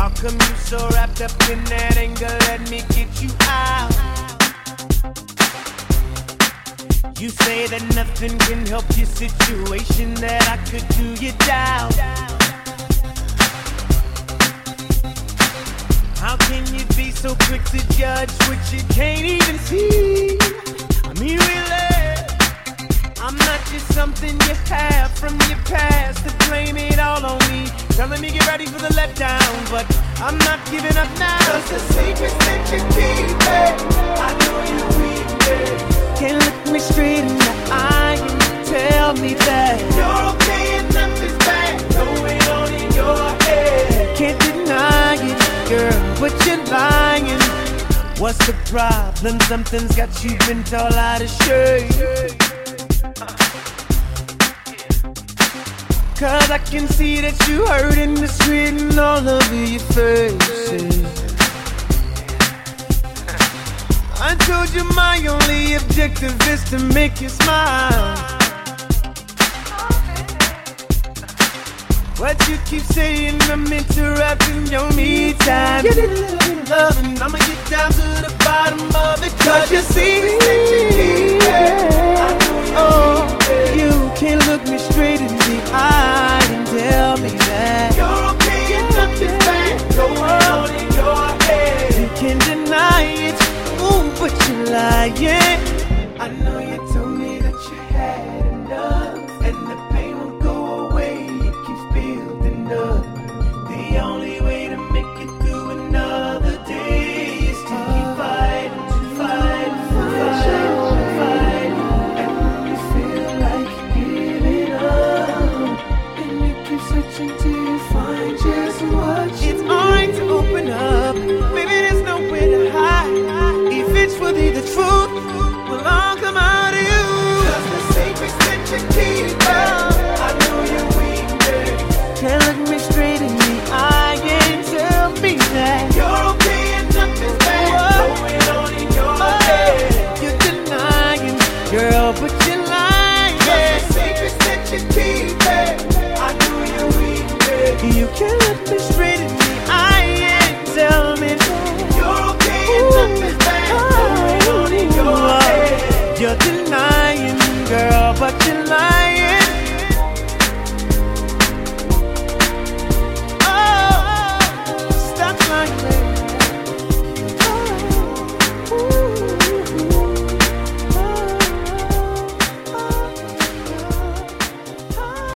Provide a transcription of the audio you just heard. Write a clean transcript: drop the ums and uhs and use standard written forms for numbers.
How come you so wrapped up in that anger? Let me get you out. You say that nothing can help your situation, that I could do you down. How can you be so quick to judge what you can't even see? I mean, really, I'm not just something you have from your past to blame it all on me. Telling me get ready for the letdown, but I'm not giving up now. 'Cause the secrets that you keep, I know you're weak, can't look me straight in the eye and tell me that you're okay and nothing's bad going on in your head. Can't deny it, girl, but you're lying. What's the problem? Something's got you bent all out of shape. 'Cause I can see that you hurting, it's written all over your face. I told you my only objective is to make you smile. What you keep saying, I'm interrupting your me time. Get it, love, and I'ma get down to the bottom of it. 'Cause you see that you keep it. Oh, you can't look me straight in the eye and tell me that you're okay and nothing's bad going on in your head. You can't deny it, ooh, but you're lying. I know you told me that you had enough, and the pain won't go away, it keeps building up. The only way to make it through another day is to keep fighting, fighting, fighting. And when you feel like giving up, and you keep searching till you find just what you need. It's alright to open up, maybe there's nowhere to hide. If it's really the truth, will all come out of you. 'Cause the secrets that you keep, I know you're weak, can't look me straight in the eye and tell me that you're okay and nothing's bad going on in your head. You're denying, girl, but you're lying. 'Cause the secrets that you keep, I know you're weak, you can't look me straight